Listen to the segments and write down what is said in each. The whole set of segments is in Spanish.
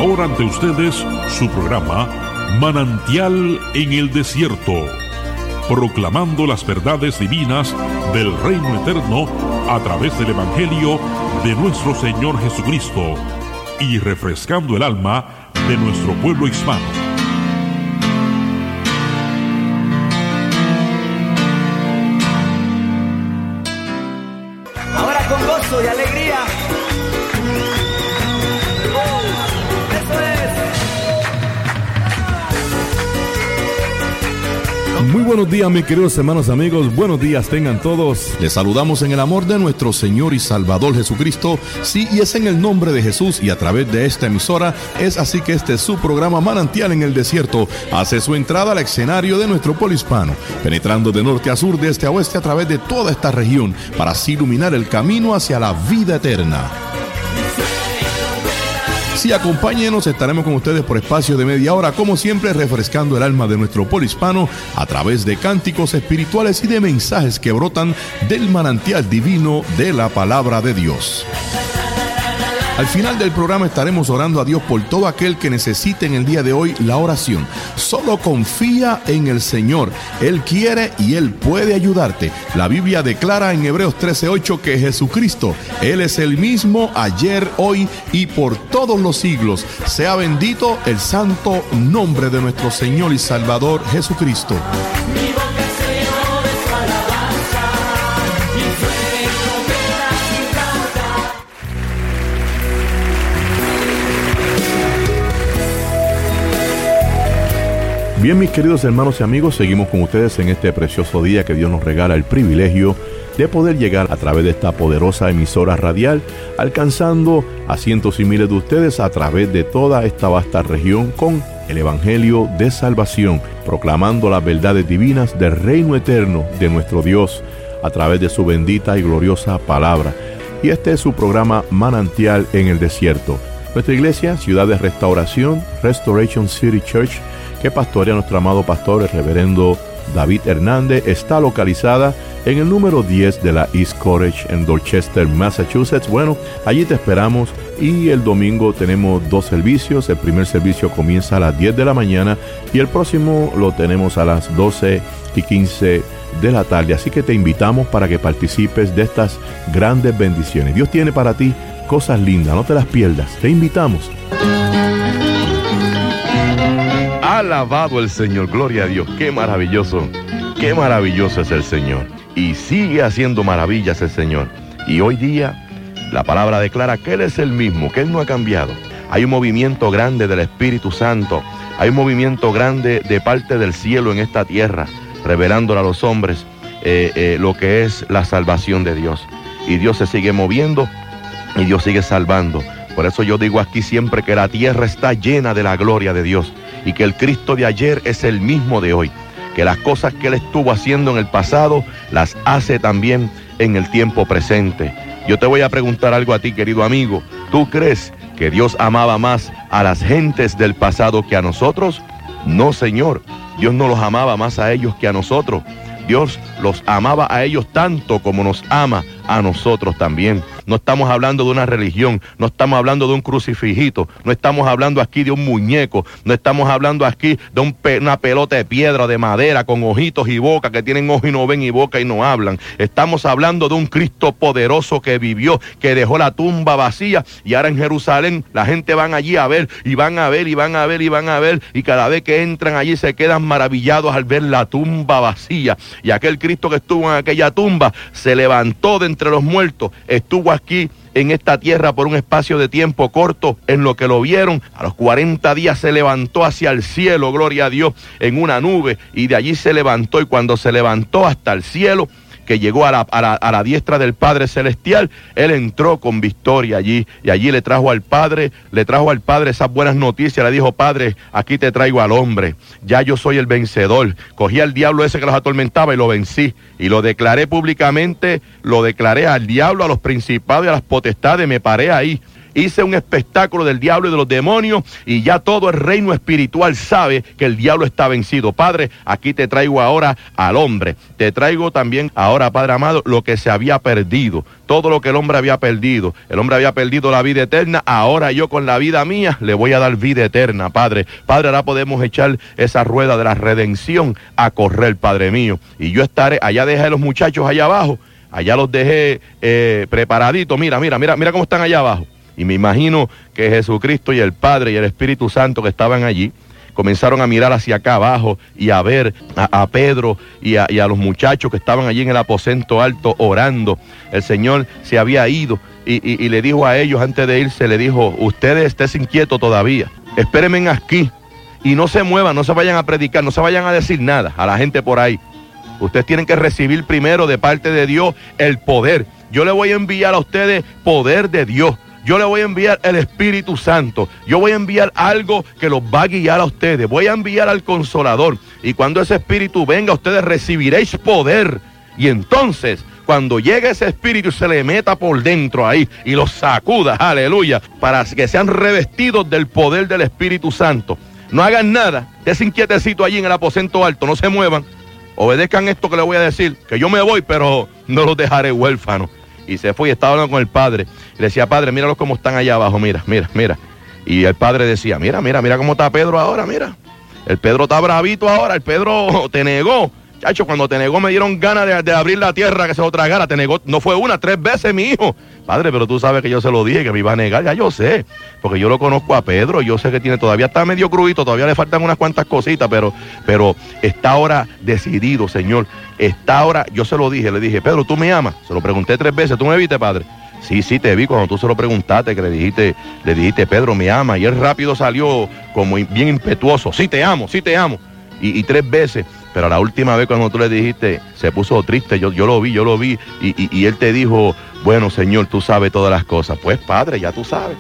ahora ante ustedes su programa Manantial en el Desierto, proclamando las verdades divinas del reino eterno a través del Evangelio de nuestro Señor Jesucristo y refrescando el alma de nuestro pueblo hispano. Ahora con gozo y alegría. Muy buenos días, mis queridos hermanos, amigos. Buenos días tengan todos. Les saludamos en el amor de nuestro Señor y Salvador Jesucristo. Sí, y es en el nombre de Jesús y a través de esta emisora. Es así que este es su programa Manantial en el Desierto. Hace su entrada al escenario de nuestro pueblo hispano, penetrando de norte a sur, de este a oeste, a través de toda esta región, para así iluminar el camino hacia la vida eterna. Sí, acompáñenos, estaremos con ustedes por espacio de media hora, como siempre, refrescando el alma de nuestro pueblo hispano a través de cánticos espirituales y de mensajes que brotan del manantial divino de la palabra de Dios. Al final del programa estaremos orando a Dios por todo aquel que necesite en el día de hoy la oración. Solo confía en el Señor. Él quiere y Él puede ayudarte. La Biblia declara en Hebreos 13:8 que Jesucristo, Él es el mismo ayer, hoy y por todos los siglos. Sea bendito el santo nombre de nuestro Señor y Salvador Jesucristo. Bien, mis queridos hermanos y amigos, seguimos con ustedes en este precioso día que Dios nos regala el privilegio de poder llegar a través de esta poderosa emisora radial, alcanzando a cientos y miles de ustedes a través de toda esta vasta región con el Evangelio de salvación, proclamando las verdades divinas del reino eterno de nuestro Dios a través de su bendita y gloriosa palabra. Y este es su programa Manantial en el Desierto. Nuestra iglesia, Ciudad de Restauración, Restoration City Church, que pastorea nuestro amado pastor, el reverendo David Hernández, está localizada en el número 10 de la East Cottage en Dorchester, Massachusetts. Bueno, allí te esperamos y el domingo tenemos 2 servicios. El primer servicio comienza a las 10 de la mañana y el próximo lo tenemos a las 12:15 de la tarde. Así que te invitamos para que participes de estas grandes bendiciones. Dios tiene para ti cosas lindas, no te las pierdas. Te invitamos. Alabado el Señor, gloria a Dios, qué maravilloso es el Señor. Y sigue haciendo maravillas el Señor. Y hoy día la palabra declara que Él es el mismo, que Él no ha cambiado. Hay un movimiento grande del Espíritu Santo, hay un movimiento grande de parte del cielo en esta tierra, revelándole a los hombres lo que es la salvación de Dios. Y Dios se sigue moviendo y Dios sigue salvando. Por eso yo digo aquí siempre que la tierra está llena de la gloria de Dios y que el Cristo de ayer es el mismo de hoy, que las cosas que Él estuvo haciendo en el pasado las hace también en el tiempo presente. Yo te voy a preguntar algo a ti, querido amigo. ¿Tú crees que Dios amaba más a las gentes del pasado que a nosotros? No, Señor. Dios no los amaba más a ellos que a nosotros. Dios los amaba a ellos tanto como nos ama a nosotros también. No estamos hablando de una religión, no estamos hablando de un crucifijito, no estamos hablando aquí de un muñeco, no estamos hablando aquí de una pelota de piedra, de madera, con ojitos y boca, que tienen ojos y no ven y boca y no hablan. Estamos hablando de un Cristo poderoso que vivió, que dejó la tumba vacía, y ahora en Jerusalén la gente van allí a ver, y van a ver, y van a ver, y van a ver, y cada vez que entran allí se quedan maravillados al ver la tumba vacía. Y aquel Cristo que estuvo en aquella tumba se levantó de entre los muertos, estuvo aquí en esta tierra por un espacio de tiempo corto. En lo que lo vieron, a los 40 días se levantó hacia el cielo, gloria a Dios, en una nube, y de allí se levantó, y cuando se levantó hasta el cielo, que llegó a la diestra del Padre Celestial, Él entró con victoria allí, y allí le trajo al Padre esas buenas noticias. Le dijo: Padre, aquí te traigo al hombre, ya yo soy el vencedor, cogí al diablo ese que los atormentaba y lo vencí, y lo declaré públicamente, lo declaré al diablo, a los principados y a las potestades, me paré ahí, hice un espectáculo del diablo y de los demonios, y ya todo el reino espiritual sabe que el diablo está vencido. Padre, aquí te traigo ahora al hombre, te traigo también ahora, Padre amado, lo que se había perdido, todo lo que el hombre había perdido. El hombre había perdido la vida eterna, ahora yo con la vida mía le voy a dar vida eterna, Padre. Padre, ahora podemos echar esa rueda de la redención a correr, Padre mío, y yo estaré, allá dejé a los muchachos allá abajo, allá los dejé preparaditos, mira cómo están allá abajo, y me imagino que Jesucristo y el Padre y el Espíritu Santo que estaban allí, comenzaron a mirar hacia acá abajo y a ver a Pedro y a los muchachos que estaban allí en el aposento alto orando. El Señor se había ido y le dijo a ellos antes de irse, le dijo, ustedes estén inquietos todavía, espérenme aquí y no se muevan, no se vayan a predicar, no se vayan a decir nada a la gente por ahí. Ustedes tienen que recibir primero de parte de Dios el poder. Yo le voy a enviar a ustedes poder de Dios. Yo le voy a enviar el Espíritu Santo. Yo voy a enviar algo que los va a guiar a ustedes. Voy a enviar al Consolador. Y cuando ese Espíritu venga, ustedes recibiréis poder. Y entonces, cuando llegue ese Espíritu, se le meta por dentro ahí y los sacuda, aleluya, para que sean revestidos del poder del Espíritu Santo. No hagan nada. Ese inquietecito allí en el aposento alto. No se muevan. Obedezcan esto que les voy a decir. Que yo me voy, pero no los dejaré huérfanos. Y se fue y estaba hablando con el Padre. Y le decía, Padre, míralos cómo están allá abajo, mira. Y el Padre decía, mira cómo está Pedro ahora, mira. El Pedro está bravito ahora, el Pedro te negó. Chacho, cuando te negó me dieron ganas de abrir la tierra que se lo tragara. Te negó, no fue una, 3 veces mi hijo. Padre, pero tú sabes que yo se lo dije, que me iba a negar. Ya yo sé, porque yo lo conozco a Pedro. Yo sé que todavía está medio crudito, todavía le faltan unas cuantas cositas, pero está ahora decidido, Señor. Está ahora, yo se lo dije, le dije, Pedro, ¿tú me amas? Se lo pregunté 3 veces, ¿tú me viste, Padre? Sí, te vi cuando tú se lo preguntaste, que le dijiste, Pedro, me ama. Y él rápido salió como bien impetuoso, sí te amo. Y 3 veces. Pero la última vez cuando tú le dijiste, se puso triste, yo lo vi, y él te dijo, bueno, Señor, tú sabes todas las cosas. Pues, Padre, ya tú sabes.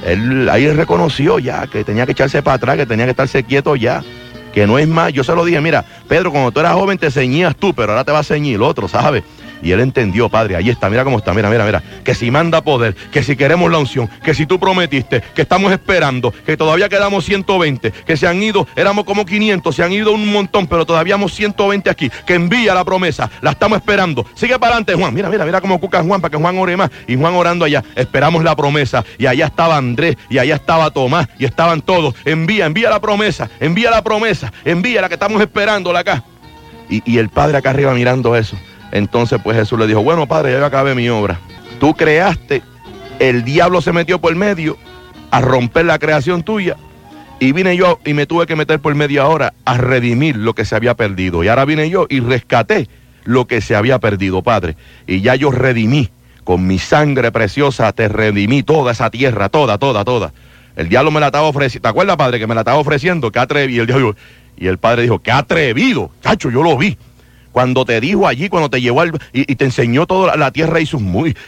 Él reconoció ya que tenía que echarse para atrás, que tenía que estarse quieto ya, que no es más. Yo se lo dije, mira, Pedro, cuando tú eras joven te ceñías tú, pero ahora te va a ceñir el otro, ¿sabes? Y él entendió, Padre, ahí está, mira cómo está, mira, que si manda poder, que si queremos la unción, que si tú prometiste, que estamos esperando, que todavía quedamos 120, que se han ido, éramos como 500, se han ido un montón, pero todavía hemos 120 aquí, que envía la promesa, la estamos esperando. Sigue para adelante, Juan, mira cómo cuca Juan, para que Juan ore más, y Juan orando allá, esperamos la promesa, y allá estaba Andrés, y allá estaba Tomás, y estaban todos, envía la promesa, envía la que estamos esperándola acá. Y el Padre acá arriba mirando eso. Entonces pues Jesús le dijo, bueno, Padre, ya acabé mi obra. Tú creaste, el diablo se metió por medio a romper la creación tuya, y vine yo y me tuve que meter por medio ahora a redimir lo que se había perdido. Y ahora vine yo y rescaté lo que se había perdido, Padre. Y ya yo redimí, con mi sangre preciosa te redimí toda esa tierra, toda. El diablo me la estaba ofreciendo, ¿te acuerdas, Padre, que me la estaba ofreciendo? ¡Qué atrevido! Y el Padre dijo, ¡qué atrevido! Chacho, yo lo vi. Cuando te dijo allí, cuando te llevó y te enseñó toda la tierra y sus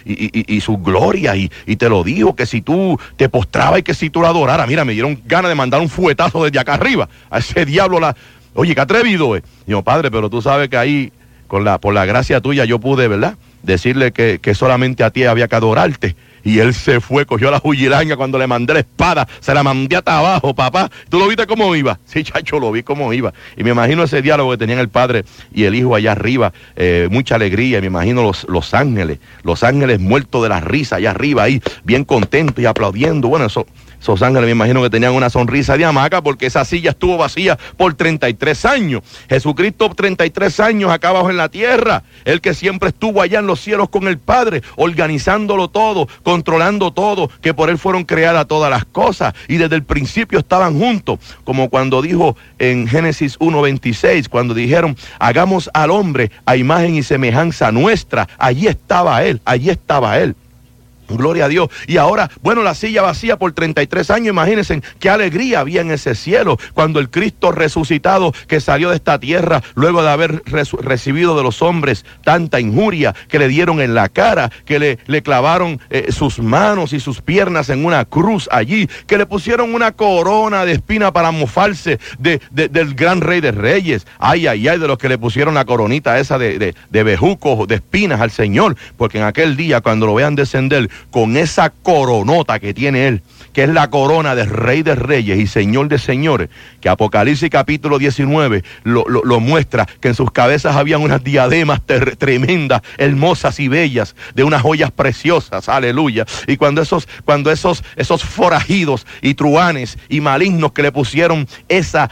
glorias, y te lo dijo, que si tú te postrabas y que si tú la adoraras. Mira, me dieron ganas de mandar un fuetazo desde acá arriba a ese diablo. Oye, qué atrevido es. Digo, Padre, pero tú sabes que ahí, por la gracia tuya, yo pude, ¿verdad?, decirle que solamente a ti había que adorarte. Y él se fue, cogió la jugilaña cuando le mandé la espada, se la mandé hasta abajo, papá. ¿Tú lo viste cómo iba? Sí, chacho, lo vi cómo iba. Y me imagino ese diálogo que tenían el Padre y el Hijo allá arriba, mucha alegría. Y me imagino los ángeles muertos de la risa allá arriba, ahí, bien contentos y aplaudiendo. Bueno, esos ángeles me imagino que tenían una sonrisa de hamaca, porque esa silla estuvo vacía por 33 años. Jesucristo 33 años acá abajo en la tierra. El que siempre estuvo allá en los cielos con el Padre, organizándolo todo, controlando todo, que por él fueron creadas todas las cosas. Y desde el principio estaban juntos, como cuando dijo en Génesis 1:26, cuando dijeron, hagamos al hombre a imagen y semejanza nuestra. Allí estaba él. Gloria a Dios. Y ahora, bueno, la silla vacía por 33 años, imagínense qué alegría había en ese cielo, cuando el Cristo resucitado que salió de esta tierra, luego de haber recibido de los hombres tanta injuria, que le dieron en la cara, que le clavaron sus manos y sus piernas en una cruz allí, que le pusieron una corona de espina para mofarse del gran Rey de Reyes. Ay, de los que le pusieron la coronita esa de bejucos, de espinas al Señor, porque en aquel día, cuando lo vean descender, con esa coronota que tiene él, que es la corona de Rey de Reyes y Señor de Señores, que Apocalipsis capítulo 19 lo muestra, que en sus cabezas habían unas diademas tremendas, hermosas y bellas, de unas joyas preciosas, aleluya. Y cuando esos forajidos y truhanes y malignos que le pusieron esa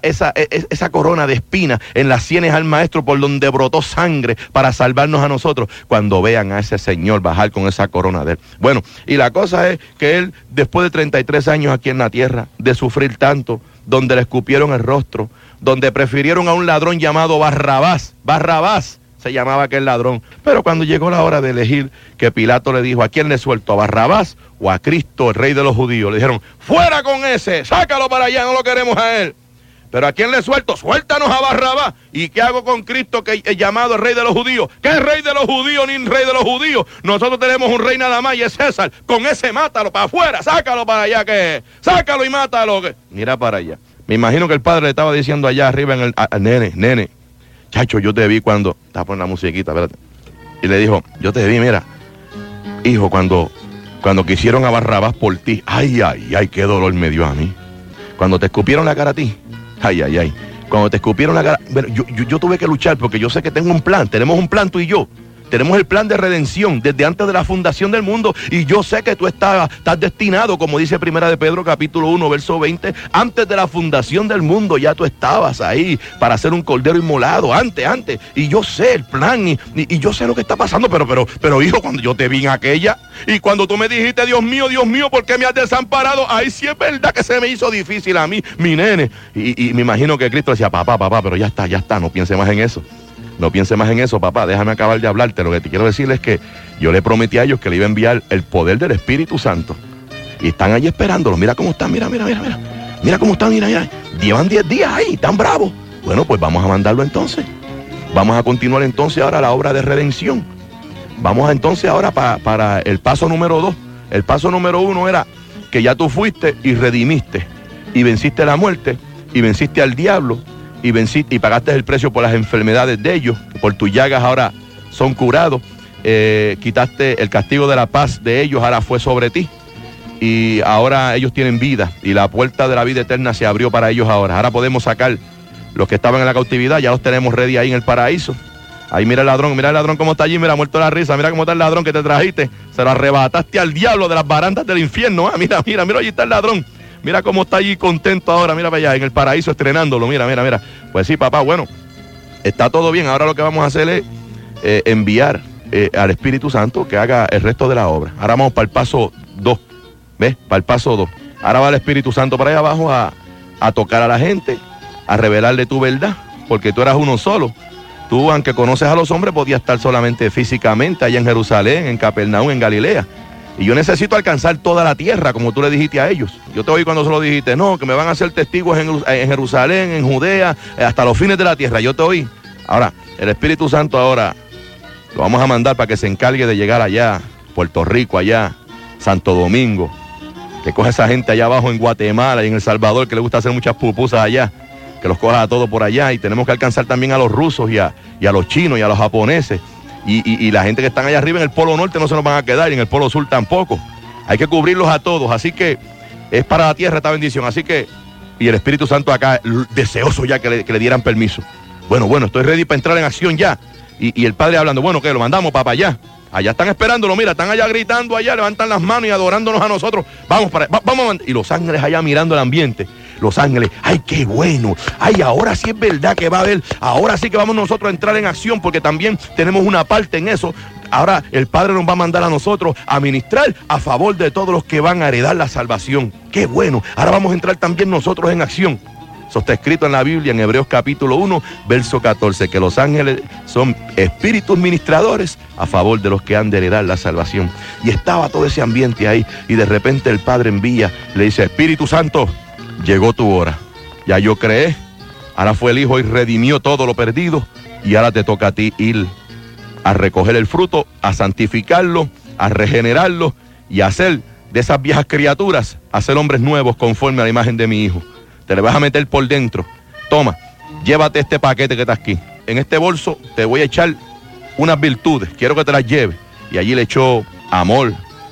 corona de espina en las sienes al maestro, por donde brotó sangre para salvarnos a nosotros, cuando vean a ese Señor bajar con esa corona de él. Bueno, y la cosa es que él, después de 33 años aquí en la tierra, de sufrir tanto, donde le escupieron el rostro, donde prefirieron a un ladrón llamado Barrabás se llamaba aquel ladrón, pero cuando llegó la hora de elegir, que Pilato le dijo, ¿a quién le suelto? ¿A Barrabás o a Cristo, el Rey de los judíos? Le dijeron, fuera con ese, sácalo para allá, no lo queremos a él. ¿Pero a quién le suelto? Suéltanos a Barrabás. ¿Y qué hago con Cristo, que es llamado el Rey de los judíos? ¿Qué es Rey de los judíos ni Rey de los judíos? Nosotros tenemos un rey nada más y es César. Con ese mátalo para afuera, sácalo para allá, que sácalo y mátalo. Mira para allá. Me imagino que el padre le estaba diciendo allá arriba al nene, chacho, yo te vi cuando, estaba poniendo la musiquita, espérate. Y le dijo, yo te vi, mira, hijo, cuando quisieron a Barrabás por ti, ay, qué dolor me dio a mí. Cuando te escupieron la cara a ti, ay. Cuando te escupieron la cara, bueno, yo tuve que luchar porque yo sé que tengo un plan, tenemos un plan tú y yo. Tenemos el plan de redención desde antes de la fundación del mundo, y yo sé que tú estás destinado, como dice Primera de Pedro capítulo 1 verso 20, antes de la fundación del mundo ya tú estabas ahí para ser un cordero inmolado, antes, y yo sé el plan y yo sé lo que está pasando, pero hijo, cuando yo te vi en aquella y cuando tú me dijiste, Dios mío, ¿por qué me has desamparado? Ahí sí es verdad que se me hizo difícil a mí, mi nene, y me imagino que Cristo decía, papá, pero ya está, no piense más en eso. No piense más en eso, papá, déjame acabar de hablarte. Lo que te quiero decir es que yo le prometí a ellos que le iba a enviar el poder del Espíritu Santo. Y están allí esperándolo. Mira cómo están, mira. Mira cómo están, mira. Llevan 10 días ahí, están bravos. Bueno, pues vamos a mandarlo entonces. Vamos a continuar entonces ahora la obra de redención. Vamos entonces ahora para el paso número 2. El paso número 1 era que ya tú fuiste y redimiste. Y venciste la muerte. Y venciste al diablo. Y venciste y pagaste el precio por las enfermedades de ellos, por tus llagas ahora son curados, quitaste el castigo de la paz de ellos, ahora fue sobre ti, y ahora ellos tienen vida, y la puerta de la vida eterna se abrió para ellos ahora podemos sacar los que estaban en la cautividad, ya los tenemos ready ahí en el paraíso. Ahí mira el ladrón cómo está allí, mira, muerto de la risa, mira cómo está el ladrón que te trajiste, se lo arrebataste al diablo de las barandas del infierno, mira, allí está el ladrón. Mira cómo está allí contento ahora, mira para allá, en el paraíso estrenándolo, mira. Pues sí, papá, bueno, está todo bien. Ahora lo que vamos a hacer es enviar al Espíritu Santo que haga el resto de la obra. Ahora vamos para el paso 2, ¿ves? Para el paso 2. Ahora va el Espíritu Santo para allá abajo a tocar a la gente, a revelarle tu verdad, porque tú eras uno solo. Tú, aunque conoces a los hombres, podías estar solamente físicamente allá en Jerusalén, en Capernaum, en Galilea. Y yo necesito alcanzar toda la tierra, como tú le dijiste a ellos. Yo te oí cuando se lo dijiste, no, que me van a hacer testigos en Jerusalén, en Judea, hasta los fines de la tierra. Yo te oí. Ahora, el Espíritu Santo ahora lo vamos a mandar para que se encargue de llegar allá, Puerto Rico, allá, Santo Domingo, que coja esa gente allá abajo en Guatemala y en El Salvador, que le gusta hacer muchas pupusas allá, que los coja a todos por allá. Y tenemos que alcanzar también a los rusos y a los chinos y a los japoneses. Y la gente que están allá arriba en el Polo Norte no se nos van a quedar, y en el Polo Sur tampoco. Hay que cubrirlos a todos, así que es para la tierra esta bendición. Así que, y el Espíritu Santo acá, deseoso ya que le dieran permiso. Bueno, estoy ready para entrar en acción ya. Y el padre hablando, bueno, que lo mandamos para allá. Allá están esperándolo, mira, están allá gritando allá, levantan las manos y adorándonos a nosotros. Vamos y los ángeles allá mirando el ambiente. Los ángeles, ay, qué bueno, ay, ahora sí es verdad que va a haber, ahora sí que vamos nosotros a entrar en acción, porque también tenemos una parte en eso. Ahora el Padre nos va a mandar a nosotros a ministrar a favor de todos los que van a heredar la salvación. Qué bueno, ahora vamos a entrar también nosotros en acción. Eso está escrito en la Biblia, en Hebreos capítulo 1, verso 14, que los ángeles son espíritus ministradores a favor de los que han de heredar la salvación. Y estaba todo ese ambiente ahí, y de repente el Padre envía, le dice, Espíritu Santo, llegó tu hora, ya yo creé, ahora fue el Hijo y redimió todo lo perdido, y ahora te toca a ti ir a recoger el fruto, a santificarlo, a regenerarlo, y a hacer de esas viejas criaturas, hacer hombres nuevos conforme a la imagen de mi Hijo. Te le vas a meter por dentro. Toma, llévate este paquete que está aquí. En este bolso te voy a echar unas virtudes, quiero que te las lleves. Y allí le echó amor,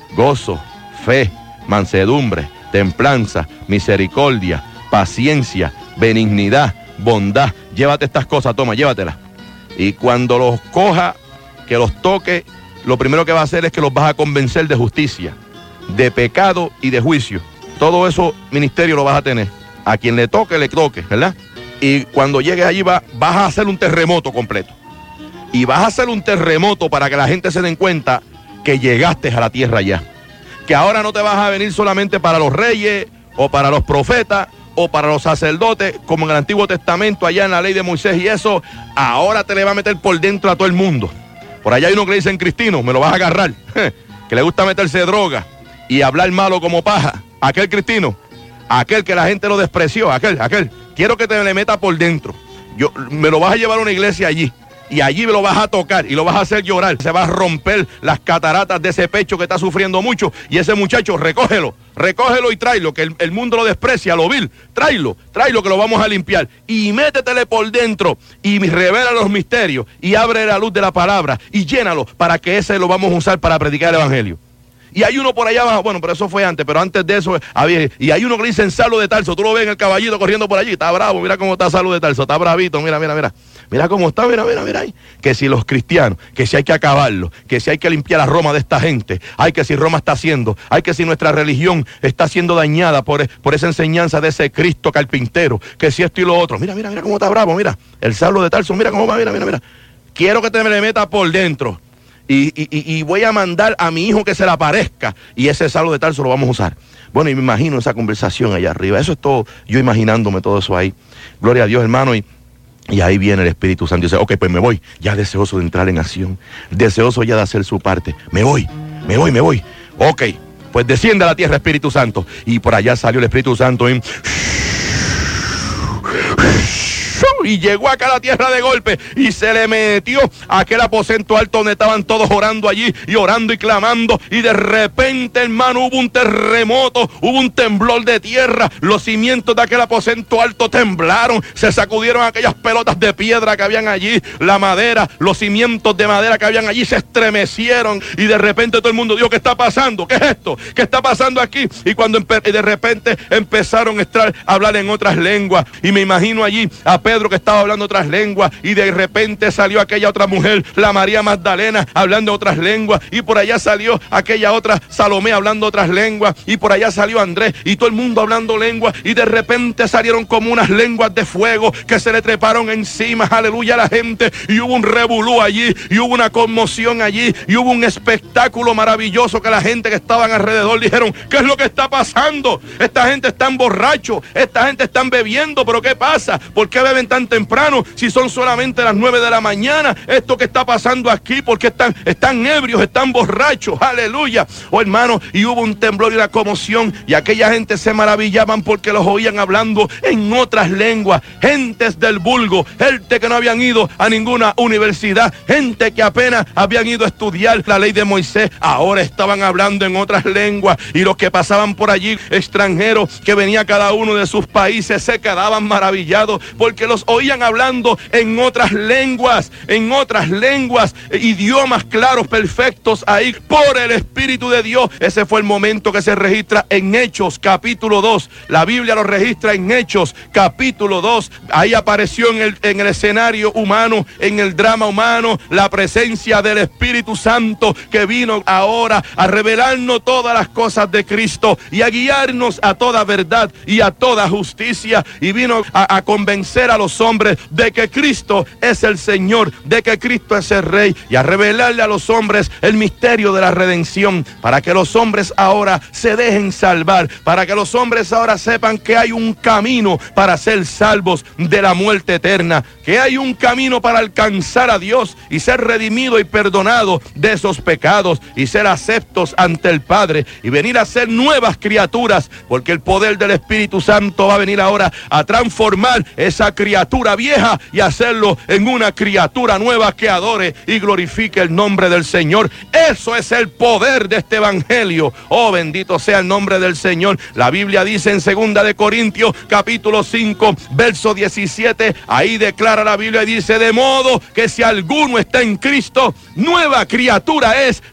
gozo, fe, mansedumbre, templanza, misericordia, paciencia, benignidad, bondad. Llévate estas cosas, toma, llévatelas. Y cuando los coja, que los toque, lo primero que va a hacer es que los vas a convencer de justicia, de pecado y de juicio. Todo eso ministerio lo vas a tener. A quien le toque, ¿verdad? Y cuando llegues allí vas a hacer un terremoto completo. Y vas a hacer un terremoto para que la gente se den cuenta que llegaste a la tierra ya. Que ahora no te vas a venir solamente para los reyes o para los profetas o para los sacerdotes, como en el Antiguo Testamento, allá en la ley de Moisés y eso. Ahora te le va a meter por dentro a todo el mundo. Por allá hay uno que le dicen Cristino, me lo vas a agarrar, que le gusta meterse droga y hablar malo como paja. Aquel Cristino, aquel que la gente lo despreció, aquel. Quiero que te le meta por dentro. Me lo vas a llevar a una iglesia allí. Y allí lo vas a tocar y lo vas a hacer llorar. Se va a romper las cataratas de ese pecho que está sufriendo mucho. Y ese muchacho, recógelo y tráelo, que el mundo lo desprecia, lo vil. Tráelo que lo vamos a limpiar. Y métetele por dentro y revela los misterios y abre la luz de la palabra y llénalo para que ese lo vamos a usar para predicar el evangelio. Y hay uno por allá abajo, bueno, pero eso fue antes, pero antes de eso había, y hay uno que le dicen Saulo de Tarso. Tú lo ves en el caballito corriendo por allí, está bravo, mira cómo está Saulo de Tarso, está bravito, mira cómo está, mira ahí. Que si los cristianos, que si hay que acabarlo, que si hay que limpiar a Roma de esta gente, hay que si Roma está haciendo, hay que si nuestra religión está siendo dañada por esa enseñanza de ese Cristo carpintero, que si esto y lo otro, mira cómo está bravo, mira, el Saulo de Tarso, mira cómo va, mira. Quiero que te me le metas por dentro. Y voy a mandar a mi hijo que se le aparezca. Y ese Saulo de Tarso lo vamos a usar. Bueno, y me imagino esa conversación allá arriba. Eso es todo, yo imaginándome todo eso ahí. Gloria a Dios, hermano. Y ahí viene el Espíritu Santo y dice, ok, pues me voy. Ya deseoso de entrar en acción. Deseoso ya de hacer su parte. Me voy. Ok, pues desciende a la tierra, Espíritu Santo. Y por allá salió el Espíritu Santo y llegó acá a la tierra de golpe y se le metió a aquel aposento alto donde estaban todos orando allí y orando y clamando, y de repente, hermano, hubo un terremoto, hubo un temblor de tierra, los cimientos de aquel aposento alto temblaron, se sacudieron aquellas pelotas de piedra que habían allí, la madera, los cimientos de madera que habían allí se estremecieron, y de repente todo el mundo dijo, ¿qué está pasando? ¿Qué es esto? ¿Qué está pasando aquí? Y cuando de repente empezaron a hablar en otras lenguas, y me imagino allí a Pedro que estaba hablando otras lenguas, y de repente salió aquella otra mujer, la María Magdalena, hablando otras lenguas, y por allá salió aquella otra Salomé hablando otras lenguas, y por allá salió Andrés, y todo el mundo hablando lenguas, y de repente salieron como unas lenguas de fuego que se le treparon encima, aleluya, a la gente, y hubo un revolú allí, y hubo una conmoción allí, y hubo un espectáculo maravilloso que la gente que estaban alrededor dijeron, ¿qué es lo que está pasando? Esta gente está borracho, esta gente está bebiendo, pero ¿qué pasa? ¿Por qué beben tan temprano si son solamente las 9 de la mañana? Esto que está pasando aquí, porque están ebrios, están borrachos, aleluya. Oh, hermano, y hubo un temblor y una conmoción, y aquella gente se maravillaban porque los oían hablando en otras lenguas, gentes del vulgo, gente que no habían ido a ninguna universidad, gente que apenas habían ido a estudiar la ley de Moisés, ahora estaban hablando en otras lenguas, y los que pasaban por allí, extranjeros que venía cada uno de sus países, se quedaban maravillados porque los oían hablando en otras lenguas, idiomas claros, perfectos ahí por el Espíritu de Dios. Ese fue el momento que se registra en Hechos capítulo 2. La Biblia lo registra en Hechos capítulo 2. Ahí apareció en el escenario humano, en el drama humano, la presencia del Espíritu Santo, que vino ahora a revelarnos todas las cosas de Cristo y a guiarnos a toda verdad y a toda justicia, y vino a convencer a los hombres de que Cristo es el Señor, de que Cristo es el Rey, y a revelarle a los hombres el misterio de la redención, para que los hombres ahora se dejen salvar, para que los hombres ahora sepan que hay un camino para ser salvos de la muerte eterna, que hay un camino para alcanzar a Dios y ser redimido y perdonado de esos pecados y ser aceptos ante el Padre y venir a ser nuevas criaturas, porque el poder del Espíritu Santo va a venir ahora a transformar esa criatura vieja y hacerlo en una criatura nueva que adore y glorifique el nombre del Señor. Eso es el poder de este evangelio. Oh, bendito sea el nombre del Señor. La Biblia dice en 2 de Corintios capítulo 5 verso 17, ahí declara la Biblia y dice, de modo que si alguno está en Cristo, nueva criatura es, las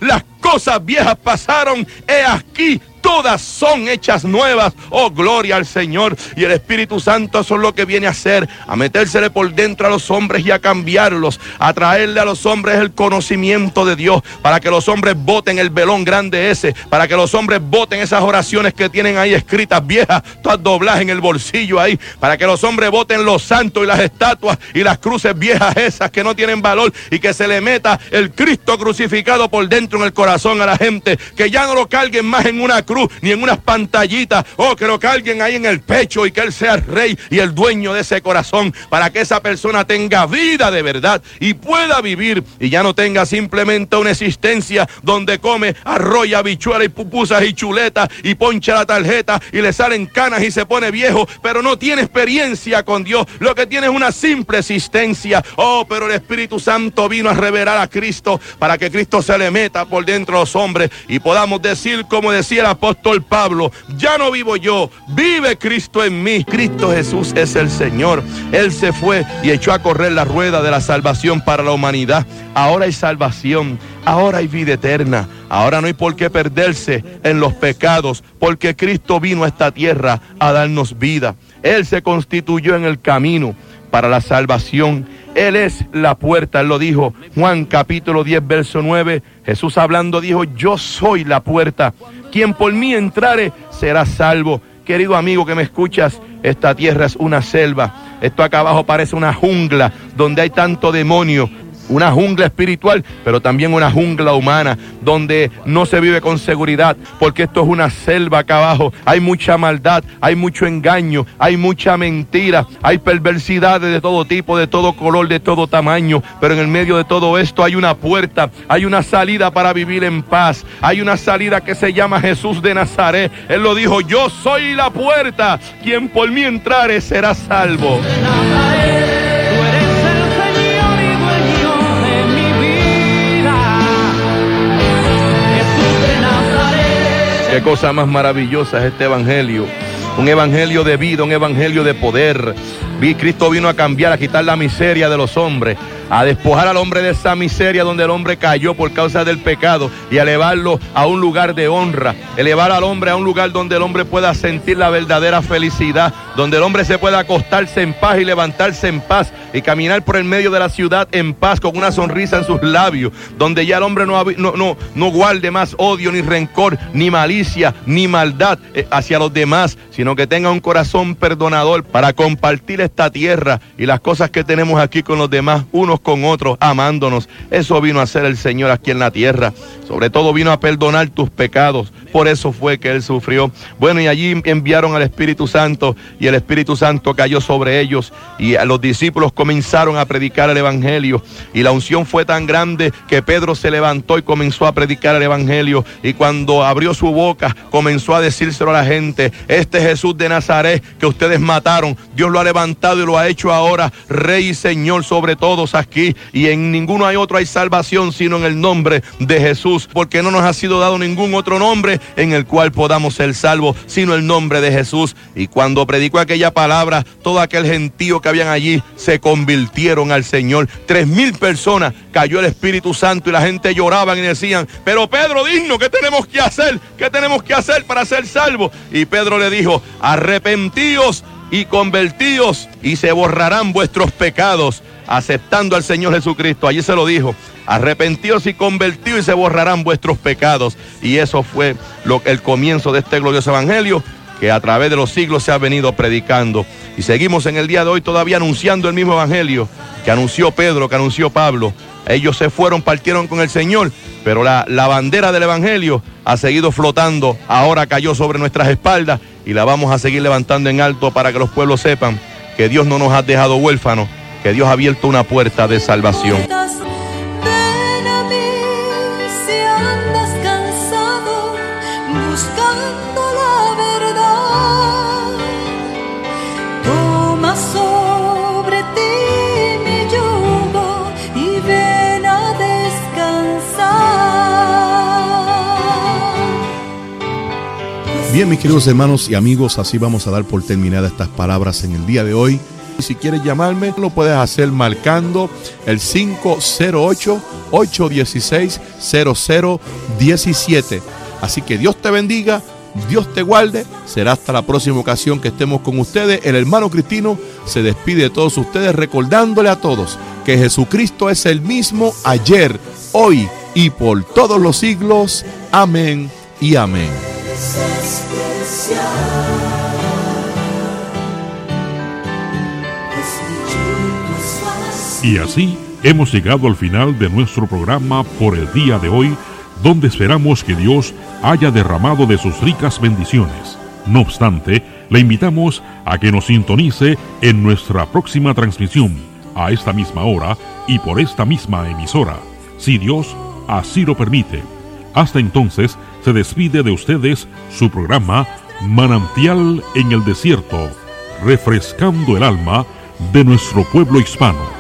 cosas viejas pasaron, he aquí, todas son hechas nuevas. Oh, gloria al Señor. Y el Espíritu Santo, eso es lo que viene a hacer, a metérsele por dentro a los hombres y a cambiarlos, a traerle a los hombres el conocimiento de Dios, para que los hombres boten el velón grande ese, para que los hombres boten esas oraciones que tienen ahí escritas viejas, todas dobladas en el bolsillo ahí, para que los hombres boten los santos y las estatuas y las cruces viejas esas que no tienen valor, y que se le meta el Cristo crucificado por dentro en el corazón a la gente, que ya no lo carguen más en una cruz ni en unas pantallitas, que lo carguen ahí en el pecho, y que Él sea el rey y el dueño de ese corazón, para que esa persona tenga vida de verdad y pueda vivir, y ya no tenga simplemente una existencia donde come arroz y habichuelas y pupusas y chuletas y poncha la tarjeta y le salen canas y se pone viejo, pero no tiene experiencia con Dios. Lo que tiene es una simple existencia. Pero el Espíritu Santo vino a revelar a Cristo, para que Cristo se le meta por dentro a los hombres y podamos decir, como decía el apóstol Pablo: ya no vivo yo, vive Cristo en mí. Cristo Jesús es el Señor. Él se fue y echó a correr la rueda de la salvación para la humanidad. Ahora hay salvación, ahora hay vida eterna, ahora no hay por qué perderse en los pecados, porque Cristo vino a esta tierra a darnos vida. Él se constituyó en el camino para la salvación. Él es la puerta, Él lo dijo. Juan capítulo 10, verso 9, Jesús hablando dijo: yo soy la puerta, quien por mí entrare será salvo. Querido amigo que me escuchas, esta tierra es una selva. Esto acá abajo parece una jungla donde hay tanto demonio. Una jungla espiritual, pero también una jungla humana, donde no se vive con seguridad, porque esto es una selva acá abajo. Hay mucha maldad, hay mucho engaño, hay mucha mentira, hay perversidades de todo tipo, de todo color, de todo tamaño, pero en el medio de todo esto hay una puerta, hay una salida para vivir en paz, hay una salida que se llama Jesús de Nazaret. Él lo dijo: yo soy la puerta, quien por mí entrare será salvo. Qué cosa más maravillosa es este evangelio. Un evangelio de vida, un evangelio de poder. Cristo vino a cambiar, a quitar la miseria de los hombres, a despojar al hombre de esa miseria donde el hombre cayó por causa del pecado, y a elevarlo a un lugar de honra, elevar al hombre a un lugar donde el hombre pueda sentir la verdadera felicidad, donde el hombre se pueda acostarse en paz y levantarse en paz y caminar por el medio de la ciudad en paz con una sonrisa en sus labios, donde ya el hombre no guarde más odio, ni rencor, ni malicia, ni maldad hacia los demás, sino que tenga un corazón perdonador para compartir esta tierra y las cosas que tenemos aquí con los demás, unos con otros, amándonos. Eso vino a hacer el Señor aquí en la tierra. Sobre todo vino a perdonar tus pecados. Por eso fue que Él sufrió. Bueno, y allí enviaron al Espíritu Santo, y el Espíritu Santo cayó sobre ellos, y a los discípulos comenzaron a predicar el evangelio, y la unción fue tan grande que Pedro se levantó y comenzó a predicar el evangelio, y cuando abrió su boca comenzó a decírselo a la gente: este Jesús de Nazaret que ustedes mataron, Dios lo ha levantado y lo ha hecho ahora Rey y Señor sobre todos aquí, y en ninguno hay otro hay salvación sino en el nombre de Jesús, porque no nos ha sido dado ningún otro nombre en el cual podamos ser salvos sino el nombre de Jesús. Y cuando predicó aquella palabra, todo aquel gentío que habían allí se convirtieron al Señor. 3,000 personas, cayó el Espíritu Santo, y la gente lloraban y decían: pero Pedro, dinos, ¿qué tenemos que hacer? ¿Qué tenemos que hacer para ser salvos? Y Pedro le dijo: arrepentíos y convertíos, y se borrarán vuestros pecados, aceptando al Señor Jesucristo. Allí se lo dijo: arrepentíos y convertíos, y se borrarán vuestros pecados. Y eso fue el comienzo de este glorioso evangelio que a través de los siglos se ha venido predicando. Y seguimos en el día de hoy todavía anunciando el mismo evangelio que anunció Pedro, que anunció Pablo. Ellos se fueron, partieron con el Señor, pero la bandera del evangelio ha seguido flotando. Ahora cayó sobre nuestras espaldas y la vamos a seguir levantando en alto, para que los pueblos sepan que Dios no nos ha dejado huérfanos, que Dios ha abierto una puerta de salvación. Ven a mí si andas cansado, buscando la verdad. Toma sobre ti mi yugo y ven a descansar. Bien, mis queridos hermanos y amigos, así vamos a dar por terminadas estas palabras en el día de hoy. Si quieres llamarme, lo puedes hacer marcando el 508-816-0017. Así que Dios te bendiga, Dios te guarde. Será hasta la próxima ocasión que estemos con ustedes. El hermano Cristino se despide de todos ustedes recordándole a todos que Jesucristo es el mismo ayer, hoy y por todos los siglos. Amén y amén. Y así hemos llegado al final de nuestro programa por el día de hoy, donde esperamos que Dios haya derramado de sus ricas bendiciones. No obstante, le invitamos a que nos sintonice en nuestra próxima transmisión, a esta misma hora y por esta misma emisora, si Dios así lo permite. Hasta entonces, se despide de ustedes su programa Manantial en el Desierto, refrescando el alma de nuestro pueblo hispano.